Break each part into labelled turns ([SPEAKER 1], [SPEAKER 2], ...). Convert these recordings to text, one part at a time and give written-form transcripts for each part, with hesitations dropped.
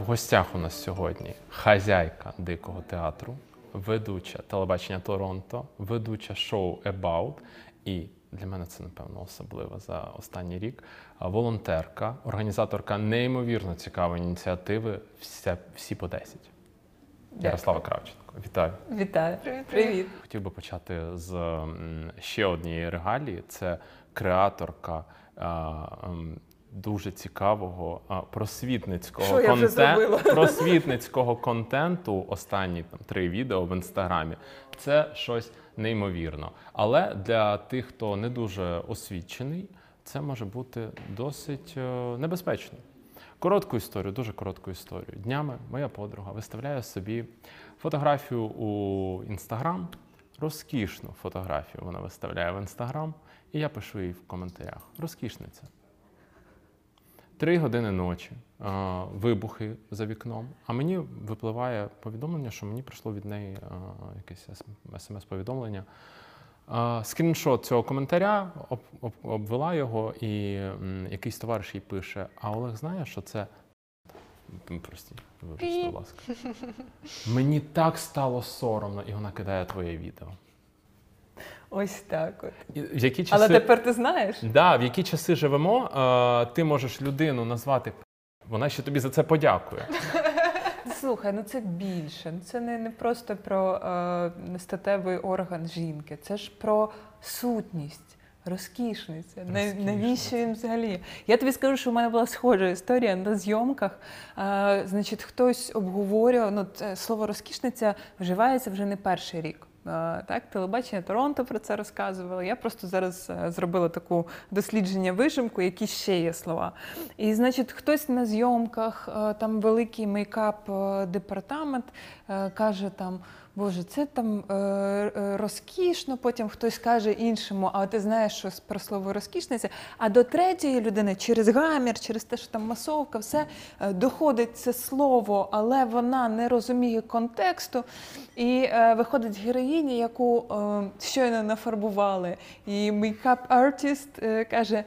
[SPEAKER 1] гостях у нас сьогодні хазяйка Дикого театру, ведуча телебачення Торонто, ведуча шоу About і для мене це, напевно, особливо за останній рік, волонтерка, організаторка неймовірно цікавої ініціативи «Всі по 10». Ярослава Кравченко. Вітаю.
[SPEAKER 2] Вітаю. Привіт.
[SPEAKER 1] Хотів би почати з ще однієї регалії. Це креаторка дуже цікавого просвітницького контенту. Останні 3 відео в Інстаграмі. Це щось неймовірно. Але для тих, хто не дуже освічений, це може бути досить небезпечно. Коротку історію, дуже коротку історію. Днями моя подруга виставляє собі фотографію у Інстаграм, розкішну фотографію вона виставляє в Інстаграм, і я пишу їй в коментарях: розкішниця. 3 години ночі, вибухи за вікном, а мені випливає повідомлення, що мені прийшло від неї якесь смс-повідомлення. Скріншот цього коментаря, обвела його, і якийсь товариш їй пише: а Олег знає, що це... Простіть, вибачте, будь ласка. Мені так стало соромно, і вона кидає твоє відео.
[SPEAKER 2] Ось так от.
[SPEAKER 1] В які часи...
[SPEAKER 2] Але тепер ти знаєш?
[SPEAKER 1] Да, в які часи живемо, ти можеш людину назвати, вона ще тобі за це подякує.
[SPEAKER 2] Слухай, ну це більше. Це не просто про статевий орган жінки. Це ж про сутність, розкішниця. Навіщо він взагалі? Я тобі скажу, що в мене була схожа історія на зйомках. Значить, хтось обговорював, слово розкішниця вживається вже не перший рік. Так, телебачення Торонто про це розказувало. Я просто зараз зробила таку дослідження-вижимку, які ще є слова. І, значить, хтось на зйомках, там великий мейкап-департамент каже там: Боже, це там розкішно, потім хтось каже іншому: а ти знаєш щось про слово розкішниця? А до третьої людини через гамір, через те, що там масовка, все доходить це слово, але вона не розуміє контексту. І виходить героїня, яку щойно нафарбували. І мейкап-артист каже: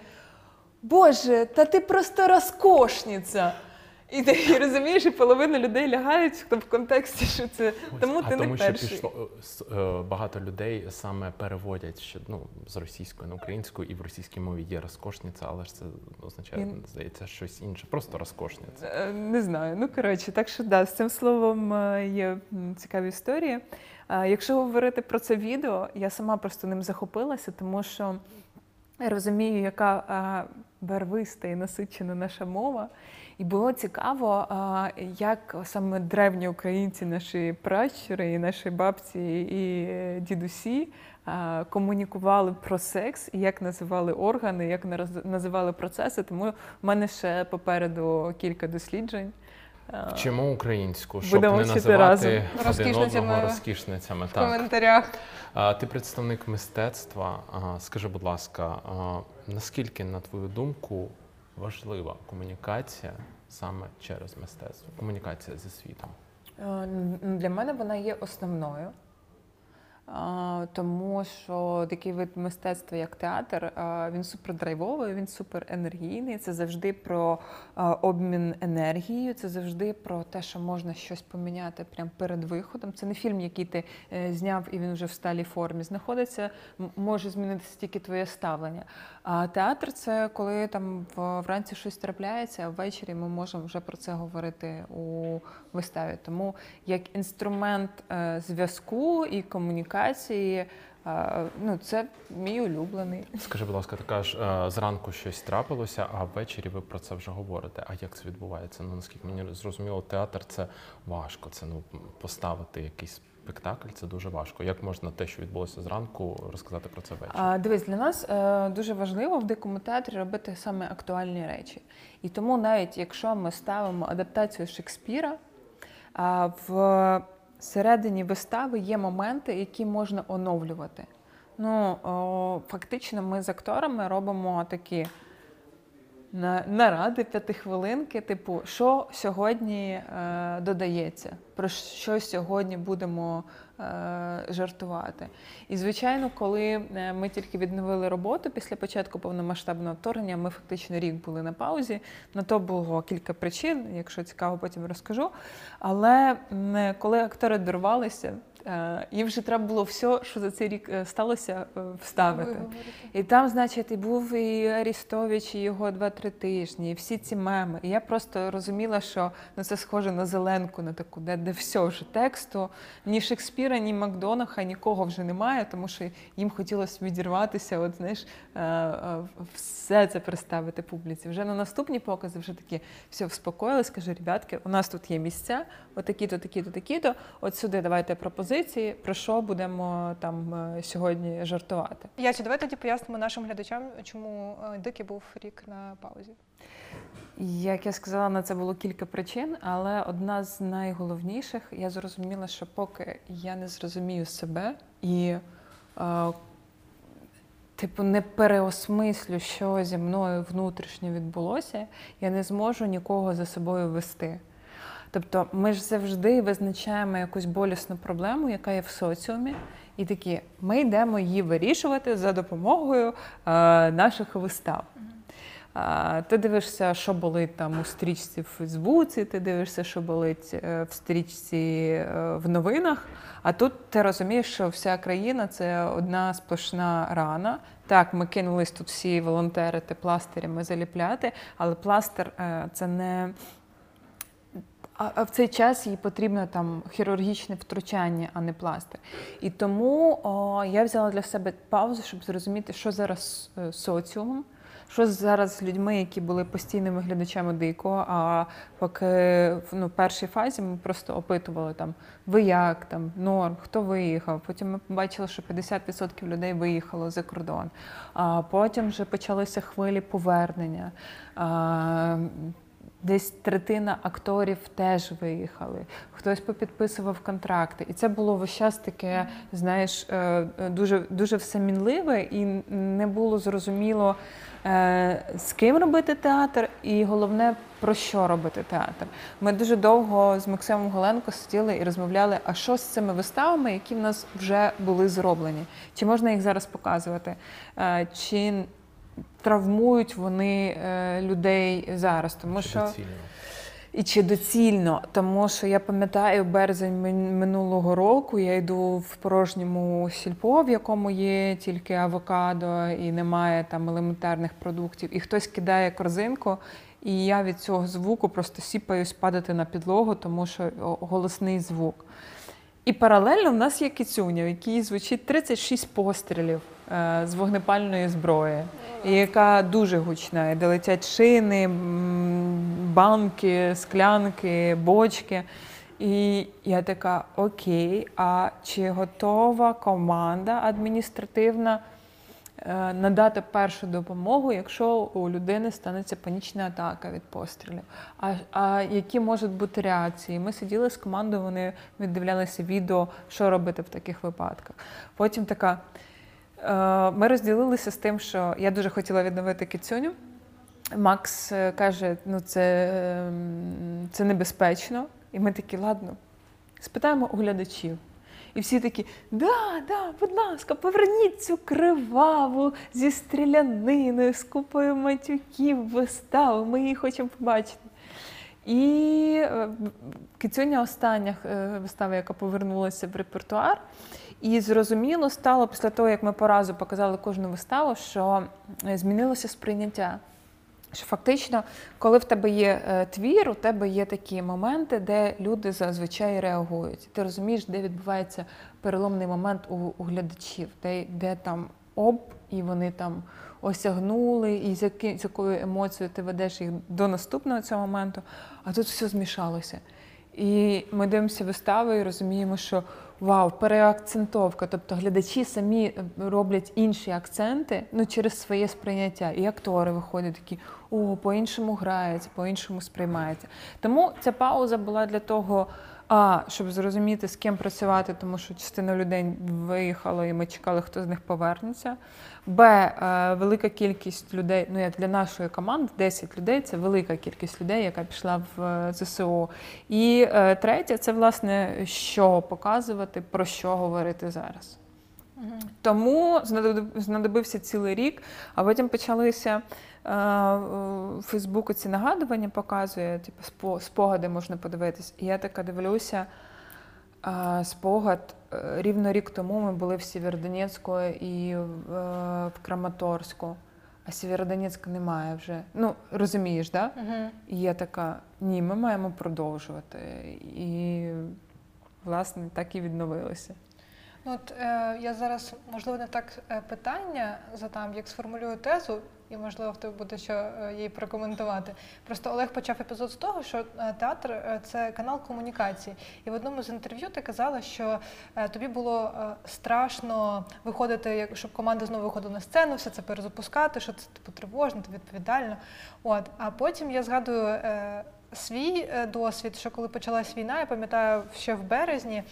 [SPEAKER 2] Боже, та ти просто розкошниця. І ти розумієш, і половина людей лягають в контексті, що це тому ти не перший.
[SPEAKER 1] Тому що багато людей саме переводять з російської на українську, і в російській мові є розкошниця, але ж це означає, здається, щось інше. Просто розкошниця.
[SPEAKER 2] Не знаю. Коротше, так що да, з цим словом є цікаві історії. Якщо говорити про це відео, я сама просто ним захопилася, тому що я розумію, яка барвиста і насичена наша мова. І було цікаво, як саме древні українці, наші пращури, і наші бабці, і дідусі комунікували про секс, і як називали органи, як називали процеси. Тому в мене ще попереду кілька досліджень.
[SPEAKER 1] Вчимо українську, щоб
[SPEAKER 2] будемо
[SPEAKER 1] не називати один одного
[SPEAKER 2] в
[SPEAKER 1] розкішницями.
[SPEAKER 2] В коментарях.
[SPEAKER 1] Ти представник мистецтва. Скажи, будь ласка, наскільки, на твою думку, важлива комунікація саме через мистецтво, комунікація зі світом?
[SPEAKER 2] Для мене вона є основною, тому що такий вид мистецтва, як театр, він супердрайвовий, він суперенергійний, це завжди про обмін енергією, це завжди про те, що можна щось поміняти прямо перед виходом. Це не фільм, який ти зняв і він вже в сталій формі знаходиться, може змінитися тільки твоє ставлення. А театр – це коли там вранці щось трапляється, а ввечері ми можемо вже про це говорити у виставі. Тому як інструмент зв'язку і комунікації, це мій улюблений.
[SPEAKER 1] Скажи, будь ласка, ти кажеш, зранку щось трапилося, а ввечері ви про це вже говорите. А як це відбувається? Наскільки мені зрозуміло, театр – це важко. Це поставити якийсь спектакль – це дуже важко. Як можна те, що відбулося зранку, розказати про це ввечері?
[SPEAKER 2] Дивись, для нас дуже важливо в Дикому театрі робити саме актуальні речі. І тому навіть якщо ми ставимо адаптацію Шекспіра, всередині вистави є моменти, які можна оновлювати. Фактично ми з акторами робимо такі наради, 5-хвилинки, типу, що сьогодні додається, про що сьогодні будемо жартувати. І, звичайно, коли ми тільки відновили роботу після початку повномасштабного вторгнення, ми фактично рік були на паузі. На то було кілька причин, якщо цікаво, потім розкажу. Але коли актори дорвалися, їм вже треба було все, що за цей рік сталося, вставити. І там, значить, і був і Арістович, і його 2-3 тижні, і всі ці меми. І я просто розуміла, що це схоже на зеленку, на таку, де все вже тексту. Ні Шекспіра, ні Макдонаха, нікого вже немає, тому що їм хотілося відірватися, от, знаєш, все це представити публіці. Вже на наступні покази вже такі, все, вспокоїлись, кажу, ребятки, у нас тут є місця, отакі-то, такі-то, такі-то, от сюди давайте пропозиції, про що будемо там сьогодні жартувати.
[SPEAKER 3] Ясю, давай тоді пояснимо нашим глядачам, чому Дикий був рік на паузі.
[SPEAKER 2] Як я сказала, на це було кілька причин, але одна з найголовніших, я зрозуміла, що поки я не зрозумію себе і не переосмислю, що зі мною внутрішньо відбулося, я не зможу нікого за собою вести. Тобто ми ж завжди визначаємо якусь болісну проблему, яка є в соціумі, і такі, ми йдемо її вирішувати за допомогою наших вистав. Ти дивишся, що болить там у стрічці в Фейсбуці, ти дивишся, що болить в стрічці в новинах, а тут ти розумієш, що вся країна – це одна сплошна рана. Так, ми кинулись тут всі волонтерити, пластирями заліпляти, але пластир – це не… А в цей час їй потрібно там хірургічне втручання, а не пластир. І тому я взяла для себе паузу, щоб зрозуміти, що зараз з соціумом, що зараз з людьми, які були постійними глядачами Дикого, а поки в першій фазі ми просто опитували там, ви як, там, норм, хто виїхав. Потім ми побачили, що 50% людей виїхало за кордон. А потім вже почалися хвилі повернення. Десь третина акторів теж виїхали, хтось попідписував контракти. І це було весь час таке, знаєш, дуже, дуже все мінливе і не було зрозуміло, з ким робити театр і головне, про що робити театр. Ми дуже довго з Максимом Голенко сиділи і розмовляли, а що з цими виставами, які в нас вже були зроблені? Чи можна їх зараз показувати? Чи травмують вони людей зараз, тому що і чи доцільно, тому що я пам'ятаю березень минулого року, я йду в порожньому сільпо, в якому є тільки авокадо і немає там елементарних продуктів, і хтось кидає корзинку, і я від цього звуку просто сіпаюсь падати на підлогу, тому що голосний звук. І паралельно в нас є Кицюня, в якій звучить 36 пострілів з вогнепальної зброї, і яка дуже гучна, де летять шини, банки, склянки, бочки. І я така, окей, а чи готова команда адміністративна надати першу допомогу, якщо у людини станеться панічна атака від пострілів? А які можуть бути реакції? Ми сиділи з командою, вони віддивлялися відео, що робити в таких випадках. Потім така, ми розділилися з тим, що я дуже хотіла відновити Кицюню. Макс каже, ну це небезпечно. І ми такі, ладно, спитаємо у глядачів. І всі такі, да, будь ласка, поверніть цю криваву зі стріляниною, з купою матюків виставу, ми її хочемо побачити. І Кицюня остання вистава, яка повернулася в репертуар. І зрозуміло стало після того, як ми по разу показали кожну виставу, що змінилося сприйняття. Що фактично, коли в тебе є твір, у тебе є такі моменти, де люди зазвичай реагують. Ти розумієш, де відбувається переломний момент у глядачів, де там і вони там осягнули, і з якою емоцією ти ведеш їх до наступного цього моменту, а тут все змішалося. І ми дивимося вистави і розуміємо, що вау, переакцентовка, тобто глядачі самі роблять інші акценти, через своє сприйняття. І актори виходять такі, по-іншому грається, по-іншому сприймається. Тому ця пауза була для того, Щоб зрозуміти, з ким працювати, тому що частина людей виїхала, і ми чекали, хто з них повернеться. Велика кількість людей, ну як для нашої команди, 10 людей – це велика кількість людей, яка пішла в ЗСУ. І третє – це, власне, що показувати, про що говорити зараз. Тому знадобився цілий рік, а потім почалися Фейсбуку ці нагадування показує, типу спогади можна подивитись. І я така дивлюся, спогад, рівно рік тому ми були в Сєвєродонецьку і в Краматорську, а Сєвєродонецька немає вже. Ну, розумієш, да? І я така, ні, ми маємо продовжувати. І, власне, так і відновилося.
[SPEAKER 3] От я зараз, можливо, не так питання задам, як сформулюю тезу, і, можливо, в тебе буде що її прокоментувати. Просто Олег почав епізод з того, що театр – це канал комунікації. І в одному з інтерв'ю ти казала, що тобі було страшно виходити, щоб команда знову виходила на сцену, все це перезапускати, що це типу тривожно, відповідально. А потім я згадую свій досвід, що коли почалась війна, я пам'ятаю, ще в березні,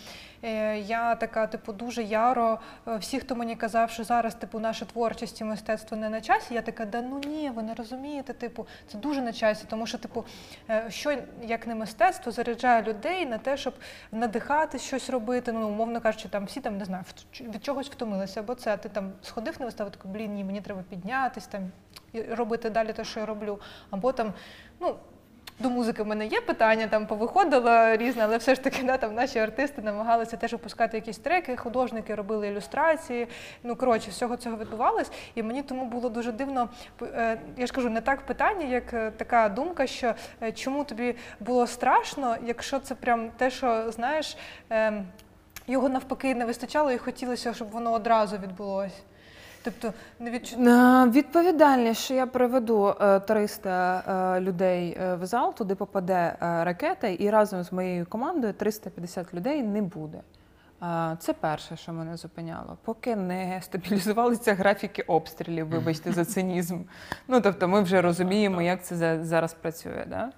[SPEAKER 3] я така, типу, дуже яро, всі, хто мені казав, що зараз, типу, наша творчість і мистецтво не на часі, я така, да ну ні, ви не розумієте, типу, це дуже на часі, тому що, типу, що, як не мистецтво, заряджає людей на те, щоб надихати щось робити, ну, умовно кажучи, там, всі, там, не знаю, від чогось втомилися, або це, ти там сходив на виставу, такий, блін, ні, мені треба піднятись, там, і робити далі те, що я роблю, або там, ну, до музики в мене є питання, там повиходило різне, але все ж таки там наші артисти намагалися теж опускати якісь треки, художники робили ілюстрації. Ну, коротше, всього цього відбувалось. І мені тому було дуже дивно, я ж кажу, не так питання, як така думка, що чому тобі було страшно, якщо це прям те, що, знаєш, його навпаки не вистачало і хотілося, щоб воно одразу відбулося. Тобто
[SPEAKER 2] відповідальність, що я приведу 300 людей в зал, туди попаде ракета, і разом з моєю командою 350 людей не буде. Це перше, що мене зупиняло. Поки не стабілізувалися графіки обстрілів, вибачте за цинізм. Ну, тобто ми вже розуміємо, як це зараз працює. Да?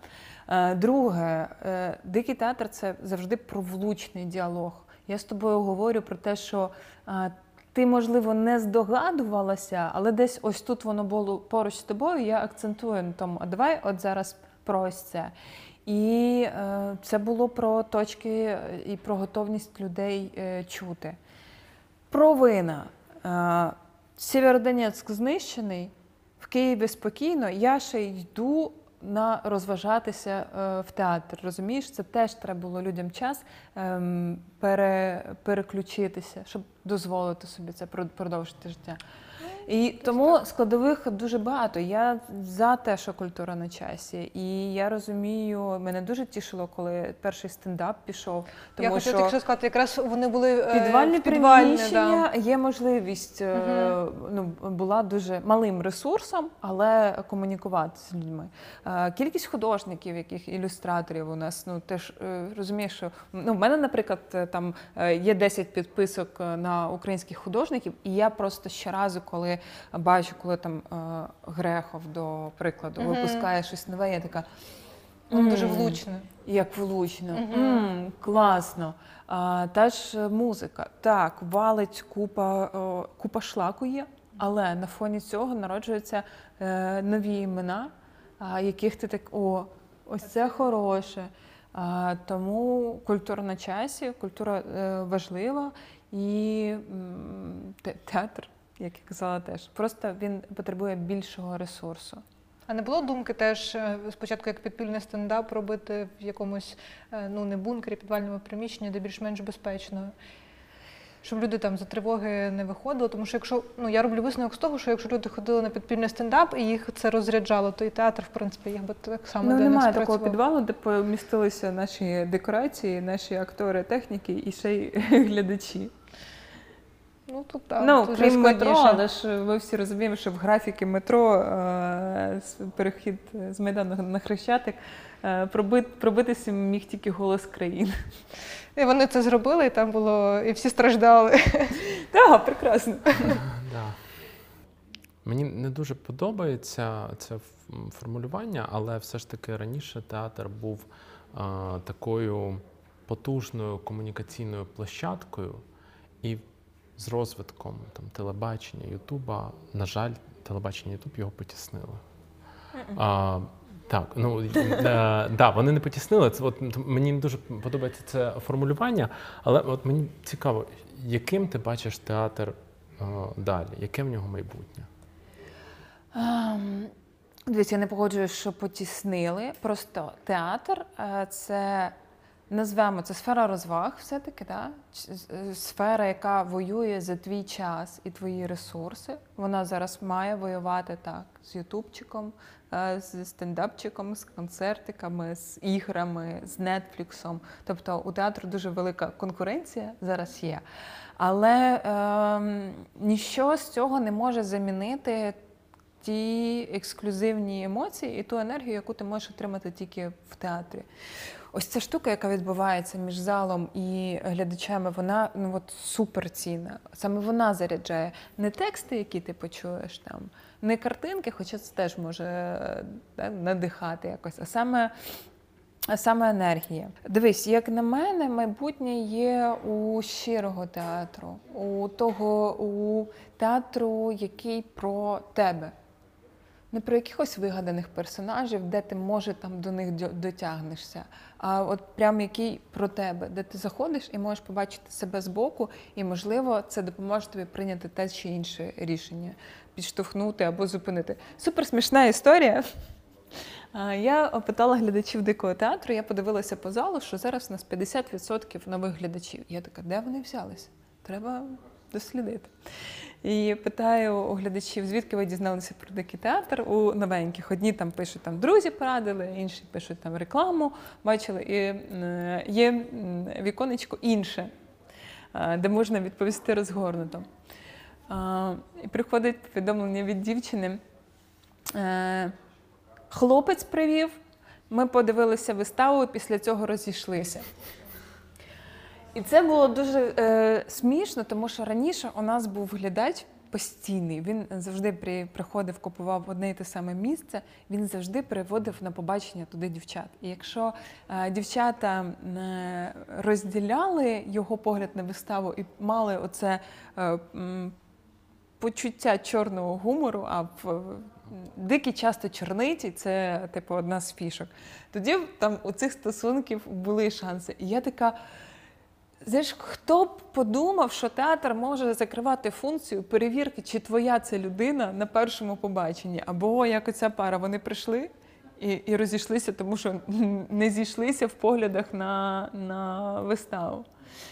[SPEAKER 2] Друге, дикий театр – це завжди про влучний діалог. Я з тобою говорю про те, що ти, можливо, не здогадувалася, але десь ось тут воно було поруч з тобою, я акцентую на тому, а давай от зараз про ось це. І це було про точки і про готовність людей чути. Провина. Сєвєродонецьк знищений, в Києві спокійно, я ще йду розважатися в театр, розумієш? Це теж треба було людям час переключитися, щоб дозволити собі це продовжити життя. І тому складових дуже багато. Я за те, що культура на часі. І я розумію, мене дуже тішило, коли перший стендап пішов. Тому
[SPEAKER 3] я хотіла тільки сказати, якраз вони були
[SPEAKER 2] підвальні приміщення, є можливість, була дуже малим ресурсом, але комунікувати з людьми. Кількість художників, яких ілюстраторів у нас, теж розумієш, що в мене, наприклад, там є 10 підписок на українських художників, і я просто щоразу, коли бачу, коли там Грехов, до прикладу, випускає щось нове, я така...
[SPEAKER 3] Дуже влучно.
[SPEAKER 2] Як влучно. Класно. Та ж музика. Так, валить купа шлаку є, але на фоні цього народжуються нові імена, яких ти так, ось це хороше. Тому культура на часі, культура важлива і театр, як я казала теж, просто він потребує більшого ресурсу.
[SPEAKER 3] А не було думки теж спочатку як підпільний стендап робити в якомусь, не бункері, підвальному приміщенні, де більш-менш безпечно? Щоб люди там за тривоги не виходили, тому що якщо, я роблю висновок з того, що якщо люди ходили на підпільний стендап і їх це розряджало, то і театр, в принципі, їх би так само для них спрацював.
[SPEAKER 2] Немає такого підвалу, де помістилися наші декорації, наші актори, техніки і ще й глядачі.
[SPEAKER 3] Тут так,
[SPEAKER 2] крім метро, але ж ви всі розуміємо, що в графіки метро перехід з Майдану на Хрещатик пробитися міг тільки «Голос країни».
[SPEAKER 3] І вони це зробили, і там було, і всі страждали.
[SPEAKER 2] Так, прекрасно.
[SPEAKER 1] Мені не дуже подобається це формулювання, але все ж таки раніше театр був такою потужною комунікаційною площадкою, і з розвитком там, телебачення, Ютуба, на жаль, телебачення Ютуб його потіснили. Так, да, вони не потіснили. Це, мені дуже подобається це формулювання, але от мені цікаво, яким ти бачиш театр далі? Яке в нього майбутнє?
[SPEAKER 2] Дивіться, я не погоджуюсь, що потіснили. Просто театр – це, назвемо, це сфера розваг все-таки, да? Сфера, яка воює за твій час і твої ресурси. Вона зараз має воювати так з ютубчиком, з стендапчиком, з концертиками, з іграми, з нетфліксом. Тобто у театру дуже велика конкуренція зараз є. Але ніщо з цього не може замінити ті ексклюзивні емоції і ту енергію, яку ти можеш отримати тільки в театрі. Ось ця штука, яка відбувається між залом і глядачами, вона суперцінна. Саме вона заряджає. Не тексти, які ти почуєш там, не картинки, хоча це теж може надихати якось, а саме енергія. Дивись, як на мене, майбутнє є у щирого театру, у театру, який про тебе. Не про якихось вигаданих персонажів, де ти, може, там до них дотягнешся, а от прям який про тебе, де ти заходиш і можеш побачити себе збоку, і, можливо, це допоможе тобі прийняти те чи інше рішення, підштовхнути або зупинити. Супер смішна історія. Я опитала глядачів Дикого театру, я подивилася по залу, що зараз у нас 50% нових глядачів. Я така, де вони взялися? Треба дослідити. І питаю у глядачів, звідки ви дізналися про Дикий театр у новеньких. Одні там пишуть, там друзі порадили, інші пишуть там рекламу, бачили. І є віконечко інше, де можна відповісти розгорнуто. І приходить повідомлення від дівчини. Хлопець привів, ми подивилися виставу і після цього розійшлися. І це було дуже смішно, тому що раніше у нас був глядач постійний. Він завжди приходив, купував одне і те саме місце, він завжди приводив на побачення туди дівчат. І якщо дівчата розділяли його погляд на виставу і мали оце почуття чорного гумору, а Дикі часто чорниті, це типу одна з фішок. Тоді там у цих стосунків були шанси. І я така, знаєш, хто б подумав, що театр може закривати функцію перевірки, чи твоя це людина на першому побаченні. Або як оця пара, вони прийшли і розійшлися, тому що не зійшлися в поглядах на виставу.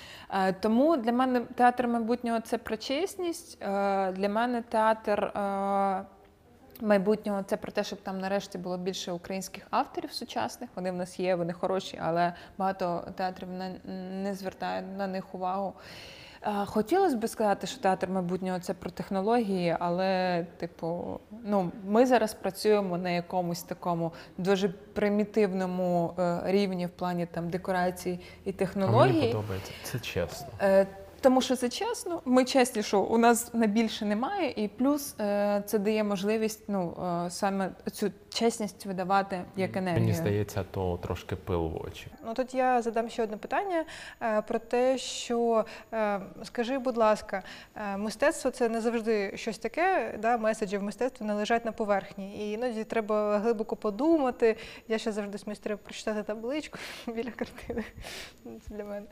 [SPEAKER 2] Тому для мене театр майбутнього – це про чесність, для мене театр майбутнього – це про те, щоб там нарешті було більше українських авторів сучасних. Вони в нас є, вони хороші, але багато театрів не звертають на них увагу. Хотілося б сказати, що театр майбутнього – це про технології, але, типу, ми зараз працюємо на якомусь такому дуже примітивному рівні в плані там декорацій і технологій.
[SPEAKER 1] Мені подобається, це чесно.
[SPEAKER 2] Тому що це чесно, ми чесні, що у нас на більше немає, і плюс це дає можливість саме цю чесність видавати як енергію.
[SPEAKER 1] Мені здається, то трошки пил в очі.
[SPEAKER 3] Тут я задам ще одне питання про те, що, скажи, будь ласка, мистецтво – це не завжди щось таке, да, меседжі в мистецтві не лежать на поверхні, і іноді треба глибоко подумати. Я ще завжди сміюсь, треба прочитати табличку біля картини. Це для мене.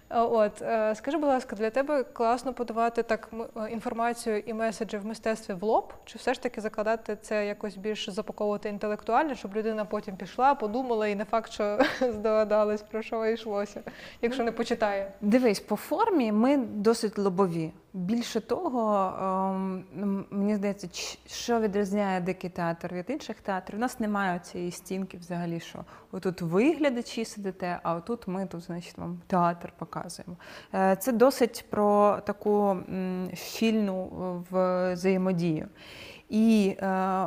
[SPEAKER 3] Скажи, будь ласка, для тебе класно подавати так інформацію і меседжі в мистецтві в лоб, чи все ж таки закладати це якось більш запаковувати інтелектуально, щоб людина потім пішла, подумала і не факт, що здогадалась, про що йшлося, якщо не почитає?
[SPEAKER 2] Дивись, по формі ми досить лобові. Більше того, мені здається, що відрізняє Дикий театр від інших театрів, у нас немає цієї стінки взагалі, що отут ви, глядачі, сидите, а отут ми тут, значить, вам театр показуємо. Це досить про таку щільну взаємодію. І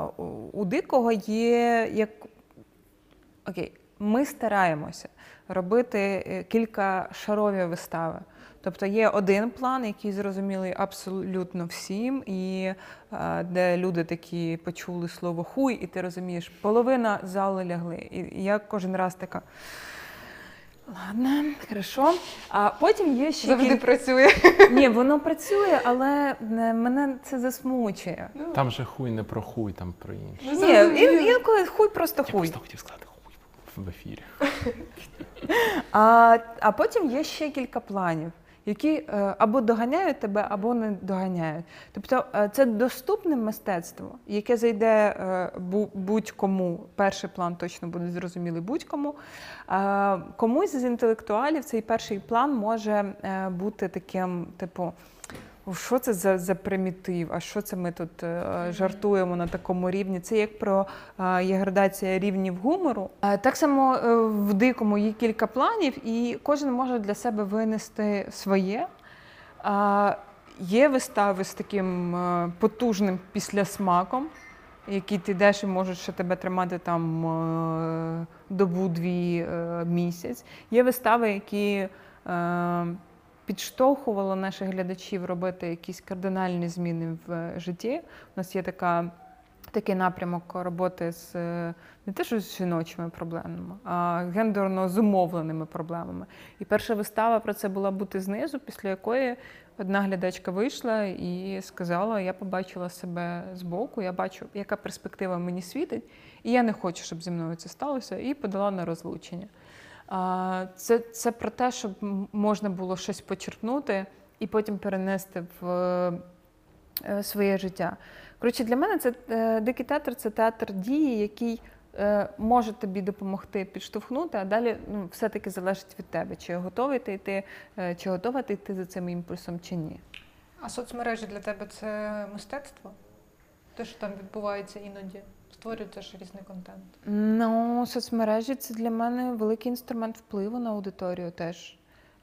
[SPEAKER 2] у Дикого є, як ми стараємося робити кількашарові вистави. Тобто є один план, який зрозумілий абсолютно всім, і де люди такі почули слово «хуй», і ти розумієш, половина зали лягли. І я кожен раз така, Ладно, хорошо. А потім є ще
[SPEAKER 3] Завжди працює.
[SPEAKER 2] Ні, воно працює, але мене це засмучує.
[SPEAKER 1] Там же хуй не про хуй, там про інше.
[SPEAKER 2] Ні, інколи хуй просто
[SPEAKER 1] Я
[SPEAKER 2] хуй.
[SPEAKER 1] просто хотів сказати хуй в ефірі.
[SPEAKER 2] А потім є ще кілька планів, які або доганяють тебе, або не доганяють. Тобто це доступне мистецтво, яке зайде будь-кому. Перший план точно буде зрозумілий будь-кому. Комусь з інтелектуалів цей перший план може бути таким, типу, що це за примітив, а що це ми тут жартуємо на такому рівні? Це як є градація рівнів гумору. Так само в дикому є кілька планів, і кожен може для себе винести своє. Є вистави з таким потужним післясмаком, які ти йдеш і можуть ще тебе тримати там добу-дві, місяць. Є вистави, які підштовхувало наших глядачів робити якісь кардинальні зміни в житті. У нас є такий напрямок роботи з не те, що з жіночими проблемами, а гендерно зумовленими проблемами. І перша вистава про це була «Бути знизу», після якої одна глядачка вийшла і сказала: я побачила себе збоку, я бачу, яка перспектива мені світить, і я не хочу, щоб зі мною це сталося, і подала на розлучення. Це про те, щоб можна було щось почерпнути і потім перенести в своє життя. Коротше, для мене дикий театр – це театр дії, який може тобі допомогти підштовхнути, а далі все-таки залежить від тебе, чи готова ти йти за цим імпульсом, чи ні.
[SPEAKER 3] А соцмережі для тебе – це мистецтво? Те, що там відбувається іноді? Створюється ж різний контент.
[SPEAKER 2] Ну, соцмережі – це для мене великий інструмент впливу на аудиторію теж.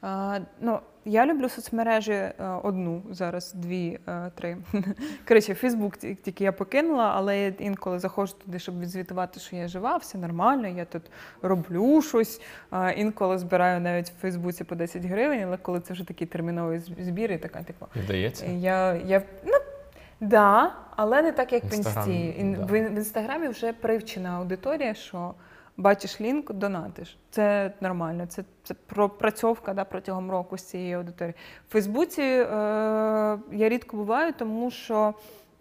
[SPEAKER 2] Я люблю соцмережі одну, зараз, дві, три. Коротше, Фейсбук тільки я покинула, але я інколи заходжу туди, щоб відзвітувати, що я жива, все нормально, я тут роблю щось. Інколи збираю навіть в Фейсбуці по 10 гривень, але коли це вже такий терміновий збір, і така, типу...
[SPEAKER 1] Вдається?
[SPEAKER 2] Да, але не так, як в
[SPEAKER 1] Інстаграм,
[SPEAKER 2] Інсті.
[SPEAKER 1] да.
[SPEAKER 2] В Інстаграмі вже привчена аудиторія, що бачиш лінк, донатиш. Це нормально, це пропрацьовка протягом року з цієї аудиторії. В Фейсбуці я рідко буваю, тому що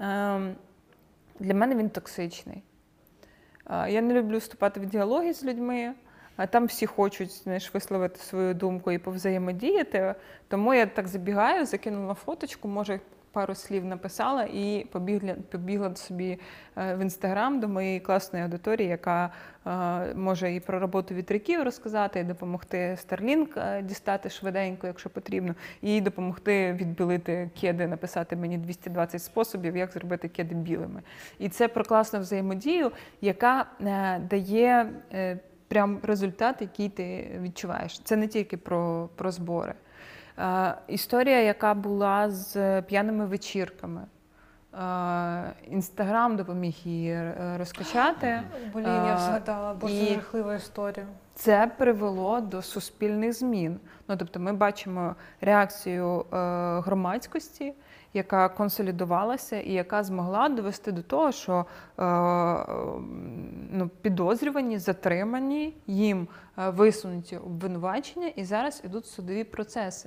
[SPEAKER 2] для мене він токсичний. Я не люблю вступати в діалоги з людьми, а там всі хочуть, висловити свою думку і повзаємодіяти. Тому я так забігаю, закинула фоточку, може, пару слів написала і побігла собі в Інстаграм до моєї класної аудиторії, яка може і про роботу вітряків розказати, і допомогти Starlink дістати швиденько, якщо потрібно, і допомогти відбілити кеди, написати мені 220 способів, як зробити кеди білими. І це про класну взаємодію, яка дає прям результат, який ти відчуваєш. Це не тільки про збори. Історія, яка була з п'яними вечірками. Інстаграм допоміг її розкачати.
[SPEAKER 3] Блін, я згадала, бо це жахлива історія.
[SPEAKER 2] Це привело до суспільних змін. Тобто ми бачимо реакцію громадськості, яка консолідувалася і яка змогла довести до того, що підозрювані, затримані, їм висунуті обвинувачення, і зараз ідуть судові процеси.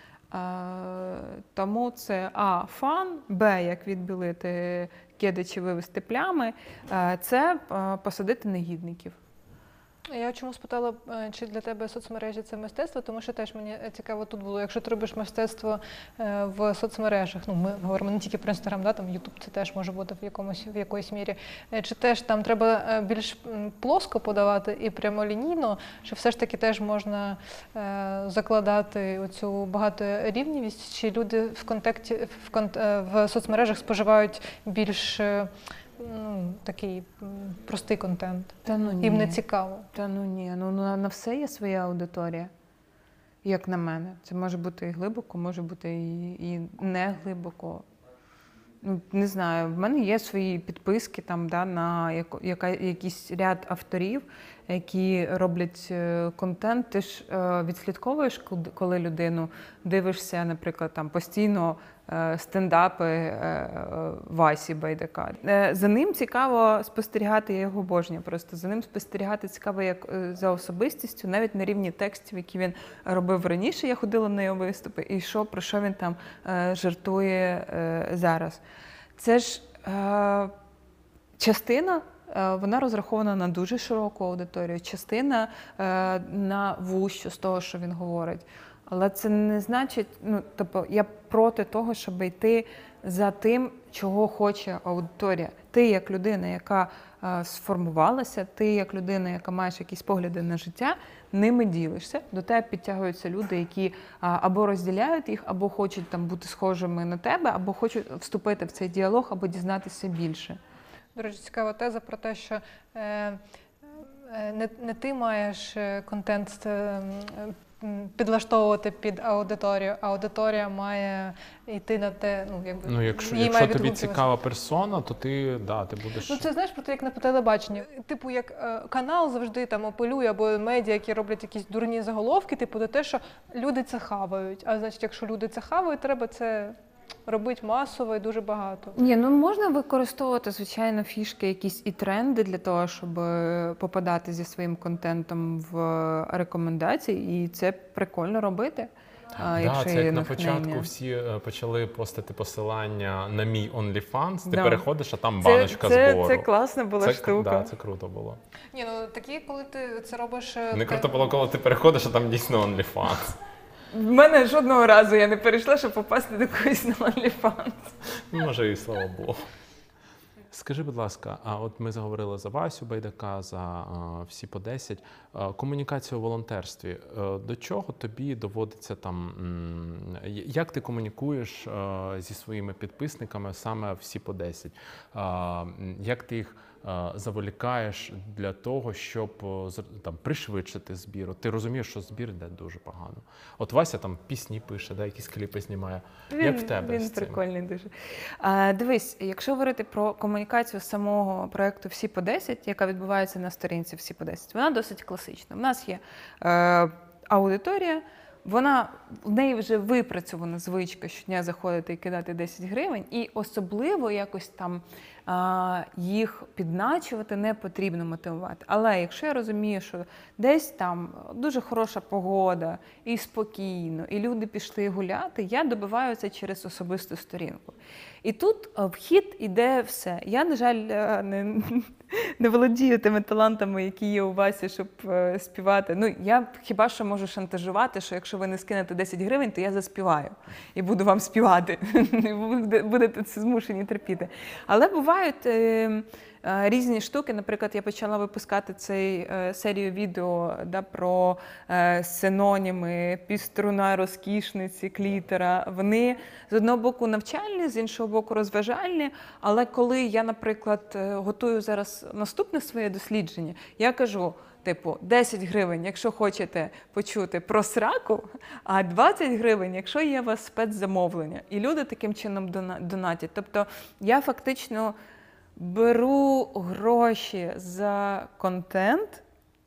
[SPEAKER 2] Тому це фан, як відбілити кеди чи вивести плями, це посадити негідників.
[SPEAKER 3] Я чому спитала, чи для тебе соцмережі це мистецтво, тому що теж мені цікаво тут було, якщо ти робиш мистецтво в соцмережах, ми говоримо не тільки про Інстаграм, там Ютуб це теж може бути в якоїсь мірі, чи теж там треба більш плоско подавати і прямолінійно, чи все ж таки теж можна закладати оцю багаторівнівість, чи люди в соцмережах споживають більш такий простий контент. Їм не цікаво.
[SPEAKER 2] На все є своя аудиторія, як на мене. Це може бути і глибоко, може бути і не глибоко. Не знаю, в мене є свої підписки на якийсь ряд авторів, які роблять контент. Ти ж відслідковуєш, коли людину дивишся, наприклад, там постійно стендапи Васі Байдака. За ним цікаво спостерігати, я його обожнюю просто. За ним спостерігати цікаво як за особистістю, навіть на рівні текстів, які він робив раніше. Я ходила на його виступи, і про що він там жартує зараз. Це ж частина, вона розрахована на дуже широку аудиторію, частина на вущу з того, що він говорить. Але це не значить, тобто я проти того, щоб йти за тим, чого хоче аудиторія. Ти як людина, яка сформувалася, ти як людина, яка маєш якісь погляди на життя, ними ділишся. До тебе підтягуються люди, які або розділяють їх, або хочуть там бути схожими на тебе, або хочуть вступити в цей діалог, або дізнатися більше.
[SPEAKER 3] До речі, цікава теза про те, що не ти маєш контент підлаштовувати під аудиторію, а аудиторія має йти на те,
[SPEAKER 1] якщо тобі цікава персона, то ти будеш...
[SPEAKER 3] Це, знаєш, просто як на телебаченні. Типу, як канал завжди там апелює, або медіа, які роблять якісь дурні заголовки, типу, до те, що люди це хавають. А значить, якщо люди це хавають, треба це робити масово і дуже багато.
[SPEAKER 2] Можна використовувати, звичайно, фішки, якісь і тренди для того, щоб попадати зі своїм контентом в рекомендації, і це прикольно робити.
[SPEAKER 1] Це як на початку всі почали постити посилання на мій OnlyFans, ти переходиш, а там баночка збору.
[SPEAKER 2] Це класна була штука.
[SPEAKER 1] Це круто було.
[SPEAKER 3] Такі, коли ти це робиш...
[SPEAKER 1] Не круто було, коли ти переходиш, а там дійсно OnlyFans.
[SPEAKER 2] В мене жодного разу я не перейшла, щоб попасти до когось на OnlyFans.
[SPEAKER 1] Може, і слава Богу. Скажи, будь ласка, от ми заговорили за Васю Байдака, за всі по 10. Комунікація у волонтерстві. До чого тобі доводиться там, як ти комунікуєш зі своїми підписниками саме всі по 10? Як ти їх заволікаєш для того, щоб там пришвидшити збір? Ти розумієш, що збір йде дуже погано. От Вася там пісні пише, якісь кліпи знімає. Як в тебе
[SPEAKER 2] Він
[SPEAKER 1] з цим?
[SPEAKER 2] прикольний дуже. Дивись, якщо говорити про комунікацію самого проєкту «Всі по 10», яка відбувається на сторінці «Всі по 10», вона досить класична. У нас є аудиторія, в неї вже випрацьована звичка щодня заходити і кидати 10 гривень, і особливо якось там їх підначувати не потрібно мотивувати. Але якщо я розумію, що десь там дуже хороша погода, і спокійно, і люди пішли гуляти, я добиваю це через особисту сторінку. І тут в хід іде все. Я, на жаль, не володію тими талантами, які є у Васі, щоб співати. Я хіба що можу шантажувати, що якщо ви не скинете 10 гривень, то я заспіваю. І буду вам співати. Будете це змушені терпіти. Але бувають різні штуки. Наприклад, я почала випускати серію відео про синоніми, піструна, розкішниці, клітера. Вони з одного боку навчальні, з іншого боку розважальні. Але коли я, наприклад, готую зараз наступне своє дослідження, я кажу, 10 гривень, якщо хочете почути про сраку, а 20 гривень, якщо є у вас спецзамовлення. І люди таким чином донатять. Тобто я фактично беру гроші за контент,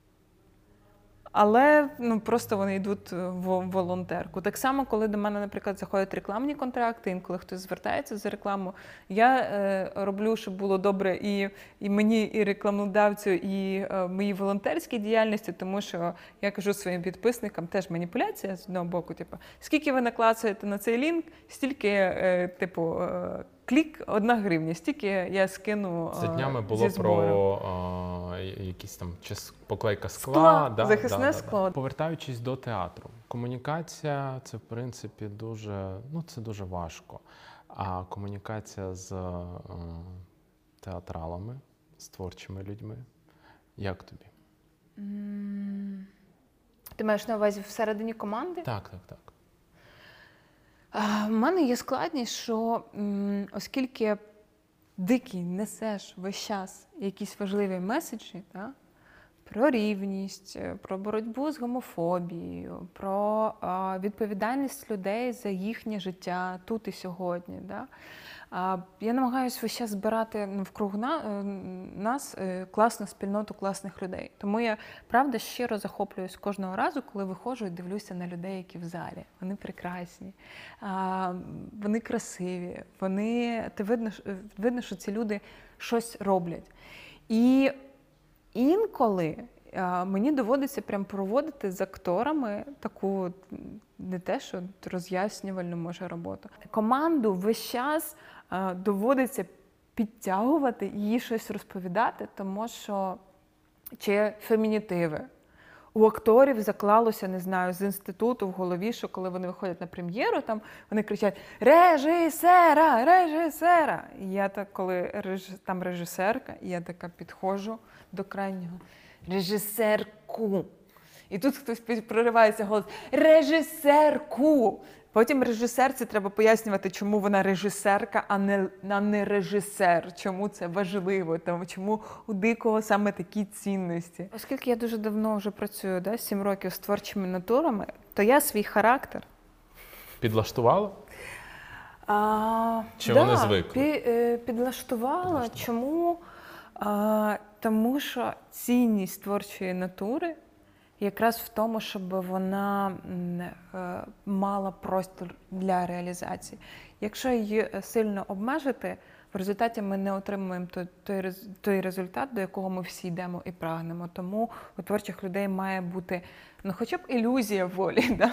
[SPEAKER 2] але просто вони йдуть в волонтерку. Так само, коли до мене, наприклад, заходять рекламні контракти, інколи хтось звертається за рекламу, я роблю, щоб було добре і мені, і рекламодавцю, і моїй волонтерській діяльності, тому що я кажу своїм підписникам, теж маніпуляція з одного боку, скільки ви наклацаєте на цей лінк, стільки, клік 1 гривня, стільки я скину
[SPEAKER 1] Це днями було
[SPEAKER 2] зі збору.
[SPEAKER 1] про якісь там поклейка скла.
[SPEAKER 2] Захисне скло.
[SPEAKER 1] Повертаючись до театру. Комунікація – це, в принципі, це дуже важко. А комунікація з театралами, з творчими людьми, як тобі?
[SPEAKER 2] Ти маєш на увазі всередині команди?
[SPEAKER 1] Так.
[SPEAKER 2] В мене є складність, що оскільки дикий несеш весь час якісь важливі меседжі, про рівність, про боротьбу з гомофобією, про відповідальність людей за їхнє життя тут і сьогодні, Я намагаюся весь час збирати навкруг нас класну спільноту класних людей. Тому я, правда, щиро захоплююсь кожного разу, коли виходжу і дивлюся на людей, які в залі. Вони прекрасні, вони красиві, видно, що ці люди щось роблять. І інколи мені доводиться прям проводити з акторами таку, не те, що роз'яснювальну, може, роботу. Команду весь час доводиться підтягувати, їй щось розповідати, тому що чи фемінітиви. У акторів заклалося, не знаю, з інституту в голові, що коли вони виходять на прем'єру, там вони кричать «Режисера! Режисера!». І я так, коли там режисерка, і я така підходжу до крайнього «Режисерку!». І тут хтось проривається голос «Режисерку!». Потім режисерці треба пояснювати, чому вона режисерка, а не режисер, чому це важливо, чому у Дикого саме такі цінності. Оскільки я дуже давно вже працюю, 7 років з творчими натурами, то я свій характер...
[SPEAKER 1] Підлаштувала? Чи вони звикли?
[SPEAKER 2] Підлаштувала. Чому? Тому що цінність творчої натури якраз в тому, щоб вона мала простір для реалізації. Якщо її сильно обмежити, в результаті ми не отримуємо той результат, до якого ми всі йдемо і прагнемо. Тому у творчих людей має бути хоча б ілюзія волі. Да?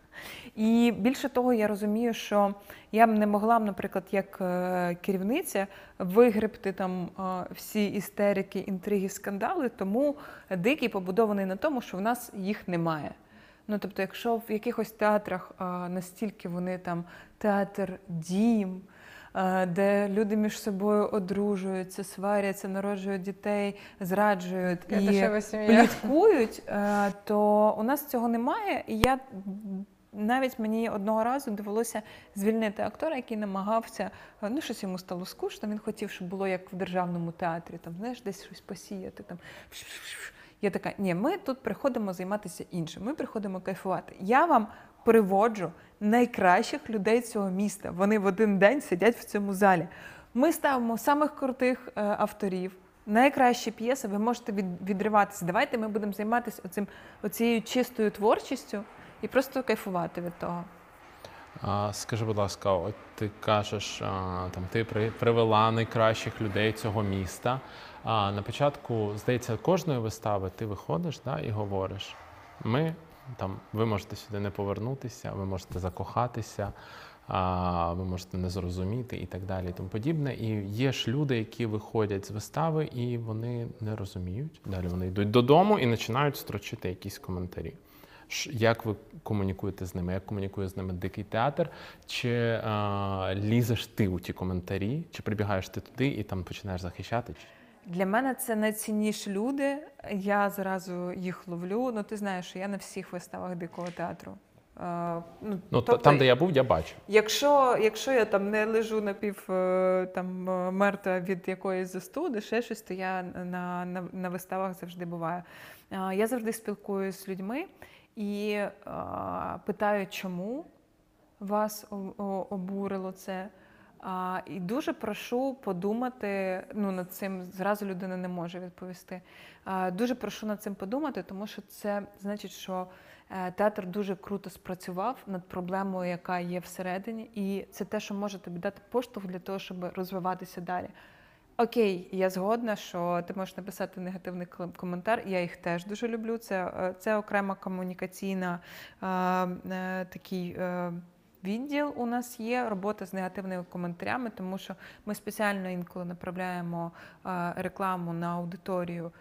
[SPEAKER 2] І більше того, я розумію, що я б не могла, наприклад, як керівниця вигребти там всі істерики, інтриги, скандали, тому Дикий побудований на тому, що в нас їх немає. Тобто, якщо в якихось театрах настільки вони там театр-дім, де люди між собою одружуються, сваряться, народжують дітей, зраджують і пліткують, то у нас цього немає. І навіть мені одного разу довелося звільнити актора, який намагався, щось йому стало скучно, він хотів, щоб було як в державному театрі, десь щось посіяти. Я така, ні, ми тут приходимо займатися іншим, ми приходимо кайфувати. Я вам приводжу найкращих людей цього міста. Вони в один день сидять в цьому залі. Ми ставимо самих крутих авторів, найкращі п'єси, ви можете відриватися. Давайте ми будемо займатися оцією чистою творчістю і просто кайфувати від того.
[SPEAKER 1] Скажи, будь ласка, от ти кажеш, ти привела найкращих людей цього міста. На початку, здається, кожної вистави ти виходиш і говориш, ви можете сюди не повернутися, ви можете закохатися, ви можете не зрозуміти і так далі, і тому подібне. І є ж люди, які виходять з вистави і вони не розуміють. Далі вони йдуть додому і починають строчити якісь коментарі. Як ви комунікуєте з ними? Як комунікує з ними Дикий театр? Чи лізеш ти у ті коментарі? Чи прибігаєш ти туди і там починаєш захищати?
[SPEAKER 2] Для мене це найцінніші люди. Я зразу їх ловлю. Ти знаєш, що я на всіх виставах Дикого театру.
[SPEAKER 1] Тобто, там, де я був, я бачу.
[SPEAKER 2] Якщо я там не лежу мертва від якоїсь застуди, ще щось, то я на виставах завжди буваю. Я завжди спілкуюся з людьми і питаю, чому вас обурило це. І дуже прошу подумати, над цим зразу людина не може відповісти. Дуже прошу над цим подумати, тому що це значить, що театр дуже круто спрацював над проблемою, яка є всередині, і це те, що може тобі дати поштовх для того, щоб розвиватися далі. Окей, я згодна, що ти можеш написати негативний коментар, я їх теж дуже люблю. Це окрема комунікаційна такий відділ у нас є, робота з негативними коментарями, тому що ми спеціально інколи направляємо рекламу на аудиторію,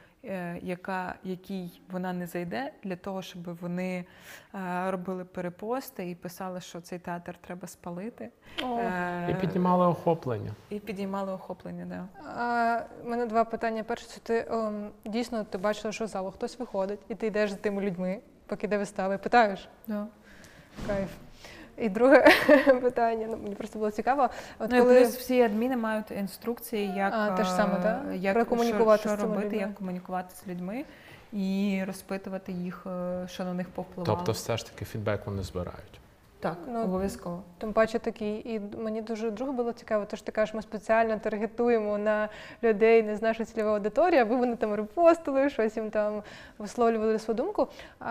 [SPEAKER 2] якій вона не зайде, для того, щоб вони робили перепости і писали, що цей театр треба спалити.
[SPEAKER 1] І піднімали охоплення.
[SPEAKER 2] Да.
[SPEAKER 3] У мене два питання. Перше, це ти дійсно ти бачила, що в залу хтось виходить, і ти йдеш за тими людьми, поки йде вистава, і питаєш?
[SPEAKER 2] Да.
[SPEAKER 3] Кайф. І друге питання, мені просто було цікаво.
[SPEAKER 2] Плюс всі адміни мають інструкції, як,
[SPEAKER 3] те ж саме, так?
[SPEAKER 2] Як комунікувати
[SPEAKER 3] що
[SPEAKER 2] робити,
[SPEAKER 3] людьми.
[SPEAKER 2] як комунікувати з людьми і розпитувати їх, що на них повпливало.
[SPEAKER 1] Тобто все ж таки фідбек вони збирають?
[SPEAKER 2] Так,
[SPEAKER 3] Ну,
[SPEAKER 2] обов'язково.
[SPEAKER 3] Тим паче такий. І мені дуже друге було цікаво, то що ти кажеш, ми спеціально таргетуємо на людей, не з нашої цільової аудиторії, аби вони там репостили, щось їм там висловлювали свою думку.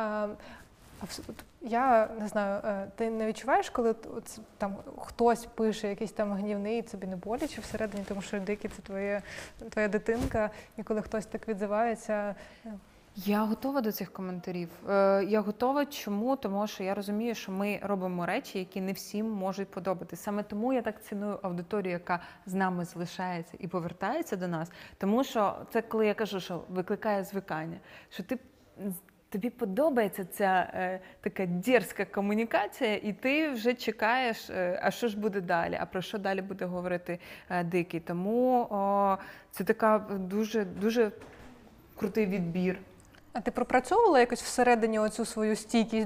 [SPEAKER 3] Я не знаю, ти не відчуваєш, коли там хтось пише якийсь там гнівний, тобі не боляче всередині, тому що дикі це твоя дитинка, і коли хтось так відзивається.
[SPEAKER 2] Я готова до цих коментарів. Я готова. Чому? Тому що я розумію, що ми робимо речі, які не всім можуть подобатися. Саме тому я так ціную аудиторію, яка з нами залишається і повертається до нас. Тому що це коли я кажу, що викликає звикання, що тобі подобається ця така дерзка комунікація, і ти вже чекаєш, а що ж буде далі, а про що далі буде говорити Дикий. Тому це така дуже, дуже крутий відбір.
[SPEAKER 3] А ти пропрацьовувала якось всередині оцю свою стійкість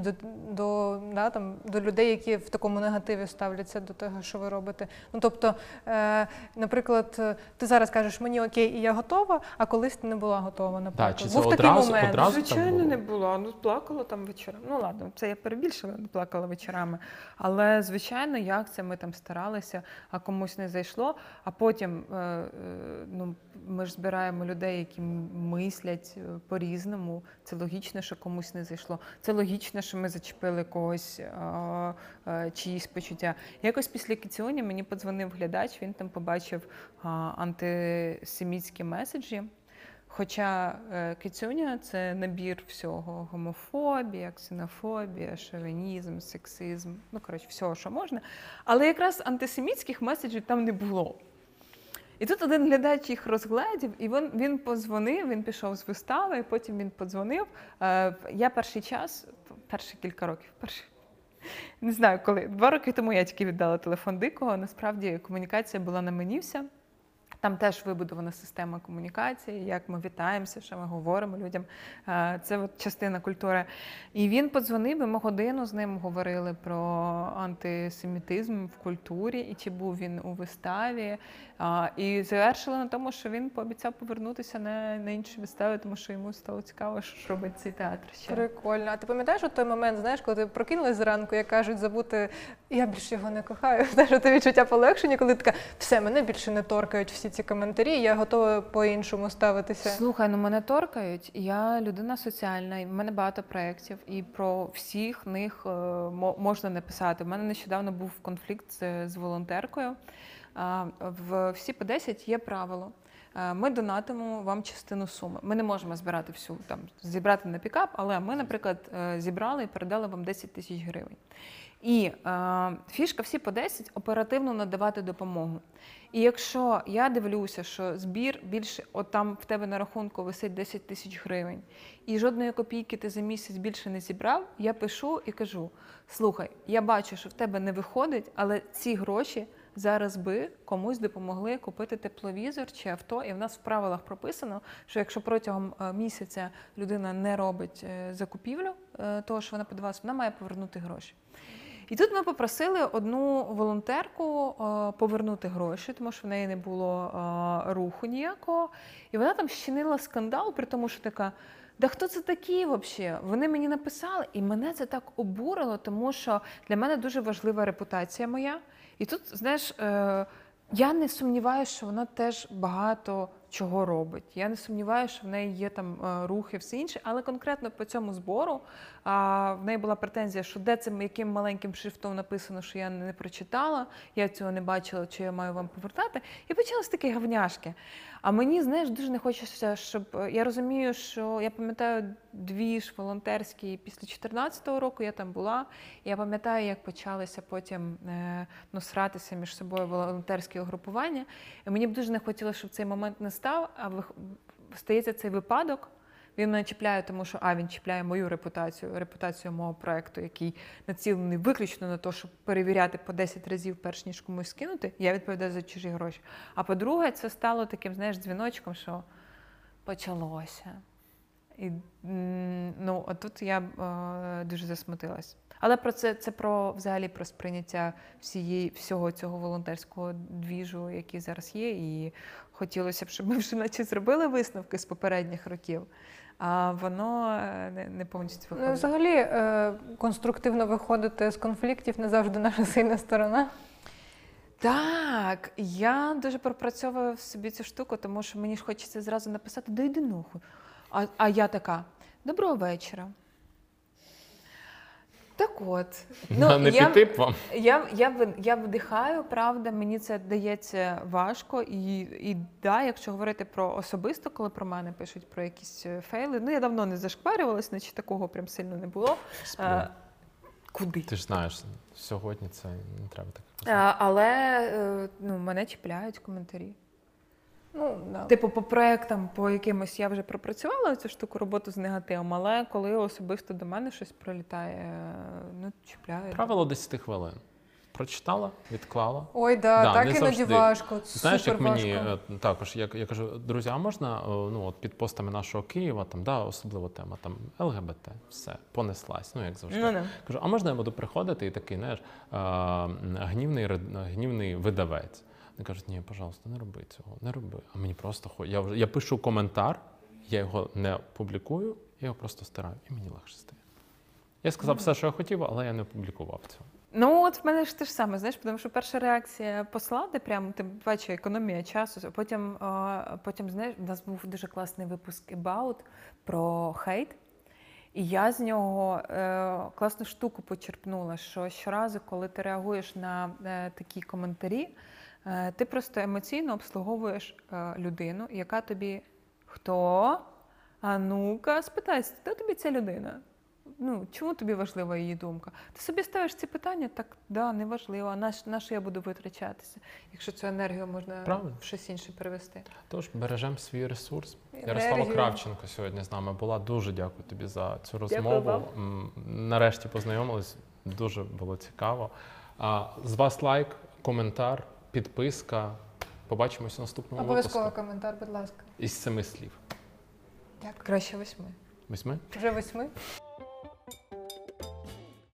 [SPEAKER 3] до людей, які в такому негативі ставляться до того, що ви робите? Ну, тобто, наприклад, ти зараз кажеш, мені окей, і я готова, а колись ти не була готова, наприклад.
[SPEAKER 1] Чи це
[SPEAKER 3] Був такий момент?
[SPEAKER 1] одразу так
[SPEAKER 2] Звичайно,
[SPEAKER 1] було?
[SPEAKER 2] не була. Ну, плакала там вечорами. Ну, ладно, це я перебільшила, не плакала вечорами. Але, звичайно, як це ми там старалися, а комусь не зайшло. А потім ми ж збираємо людей, які мислять по-різному. Це логічно, що комусь не зайшло. Це логічно, що ми зачепили когось, чиїсь почуття. Якось після Кіціоні мені подзвонив глядач, він там побачив антисемітські меседжі. Хоча Кіцюня – це набір всього: гомофобія, ксенофобія, шовінізм, сексизм, ну, коротше, всього, що можна. Але якраз антисемітських меседжів там не було. І тут один глядач їх розгледів, і він подзвонив, він пішов з вистави, і потім він подзвонив. Я перші кілька років, не знаю коли, 2 роки тому я тільки віддала телефон Дикого, насправді комунікація була на мені вся. Там теж вибудована система комунікації, як ми вітаємося, що ми говоримо людям. Це от частина культури. І він подзвонив, і ми годину з ним говорили про антисемітизм в культурі, і чи був він у виставі. І завершили на тому, що він пообіцяв повернутися на інші вистави, тому що йому стало цікаво, що робить цей театр ще.
[SPEAKER 3] Прикольно. А ти пам'ятаєш той момент, знаєш, коли ти прокинулась зранку, як кажуть, забути, я більше його не кохаю. Знаєш, те відчуття полегшення, коли ти така, все, мене більше не торкають всі ці коментарі, я готова по-іншому ставитися.
[SPEAKER 2] Слухай, мене торкають, я людина соціальна, і в мене багато проєктів, і про всіх них можна написати. У мене нещодавно був конфлікт з волонтеркою. В «Всі по 10» є правило. Ми донатимо вам частину суми. Ми не можемо збирати всю, зібрати на пікап, але ми, наприклад, зібрали і передали вам 10 тисяч гривень. І фішка «Всі по 10» – оперативно надавати допомогу. І якщо я дивлюся, що збір більше, от там в тебе на рахунку висить 10 тисяч гривень, і жодної копійки ти за місяць більше не зібрав, я пишу і кажу: слухай, я бачу, що в тебе не виходить, але ці гроші зараз би комусь допомогли купити тепловізор чи авто. І в нас в правилах прописано, що якщо протягом місяця людина не робить закупівлю того, що вона подавалася, вона має повернути гроші. І тут ми попросили одну волонтерку повернути гроші, тому що в неї не було руху ніякого. І вона там щинила скандал, при тому, що така: да хто це такі взагалі? Вони мені написали, і мене це так обурило, тому що для мене дуже важлива репутація моя. І тут, знаєш, я не сумніваюся, що вона теж багато чого робить. Я не сумніваюся, що в неї є там рухи, все інше, але конкретно по цьому збору в неї була претензія, що де це яким маленьким шрифтом написано, що я не прочитала, я цього не бачила, чи я маю вам повертати. І почалось такі гавняшки. А мені, знаєш, дуже не хочеться, щоб... Я розумію, що я пам'ятаю двіж волонтерський після 2014 року, я там була. Я пам'ятаю, як почалися потім сратися між собою волонтерські угрупування. І мені б дуже не хотілося, щоб цей момент не став, а стається цей випадок. Він мене чіпляє, тому що він чіпляє мою репутацію мого проєкту, який націлений виключно на те, щоб перевіряти по 10 разів, перш ніж комусь скинути. Я відповідаю за чужі гроші. А по-друге, це стало таким, знаєш, дзвіночком, що почалося. І, а тут я дуже засмутилась. Але це взагалі про сприйняття всього цього волонтерського двіжу, який зараз є. І хотілося б, щоб ми вже наче зробили висновки з попередніх років. а воно не повністю
[SPEAKER 3] Ну,
[SPEAKER 2] виходить.
[SPEAKER 3] взагалі, конструктивно виходити з конфліктів не завжди наша сильна сторона.
[SPEAKER 2] Так, я дуже пропрацьовую в собі цю штуку, тому що мені ж хочеться зразу написати «да йди нахуй». А я така «доброго вечора». Так от.
[SPEAKER 1] Не піти б вам.
[SPEAKER 2] Я вдихаю, правда, мені це дається важко. І да, якщо говорити про особисто, коли про мене пишуть про якісь фейли, ну я давно не зашкварювалась, наче такого прям сильно не було. Куди?
[SPEAKER 1] Ти ж знаєш, сьогодні це не треба так казати.
[SPEAKER 2] Але мене чіпляють коментарі.
[SPEAKER 3] Ну, да.
[SPEAKER 2] Типу, по проектам, по якимось я вже пропрацювала цю штуку роботу з негативом, але коли особисто до мене щось пролітає, чіпляють.
[SPEAKER 1] Правило 10 хвилин. Прочитала, відклала.
[SPEAKER 3] Ой,
[SPEAKER 1] Да,
[SPEAKER 3] так
[SPEAKER 1] не
[SPEAKER 3] іноді
[SPEAKER 1] завжди.
[SPEAKER 3] важко.
[SPEAKER 1] Знаєш, як
[SPEAKER 3] супер
[SPEAKER 1] мені
[SPEAKER 3] важко.
[SPEAKER 1] також, я кажу, друзі, а можна от під постами нашого Києва, там, да, особливо тема там ЛГБТ, все, понеслась, як завжди.
[SPEAKER 2] Ну-ну.
[SPEAKER 1] Кажу, а можна я буду приходити і такий, знаєш, гнівний видавець. Вони кажуть, ні, пожалуйста, не роби цього, не роби. А мені просто я пишу коментар, я його не публікую, я його просто стираю, і мені легше стає. Я сказав все, що я хотів, але я не опублікував цього.
[SPEAKER 2] Ну, от в мене ж те ж саме, знаєш, тому що перша реакція послати, прямо ти бачиш, економія часу, потім, знаєш, у нас був дуже класний випуск About про хейт, і я з нього класну штуку почерпнула, що щоразу, коли ти реагуєш на такі коментарі, ти просто емоційно обслуговуєш людину, яка тобі «Хто? А ну-ка, спитай, хто тобі ця людина?» Чому тобі важлива її думка? Ти собі ставиш ці питання, так, да, не важливо, а на що я буду витрачатися, якщо цю енергію можна
[SPEAKER 1] Правильно.
[SPEAKER 2] в щось інше перевести.
[SPEAKER 1] Тож бережемо свій ресурс.
[SPEAKER 3] Енергію.
[SPEAKER 1] Ярослава Кравченко сьогодні з нами була. Дуже дякую тобі за цю
[SPEAKER 2] Дякую
[SPEAKER 1] розмову. Нарешті познайомились, дуже було цікаво. З вас лайк, коментар, підписка. Побачимося в наступному
[SPEAKER 3] Обов'язково
[SPEAKER 1] випуску.
[SPEAKER 3] коментар, будь ласка.
[SPEAKER 1] Із 7 слів.
[SPEAKER 3] Дякую.
[SPEAKER 2] Краще 8.
[SPEAKER 1] 8?
[SPEAKER 3] Вже 8?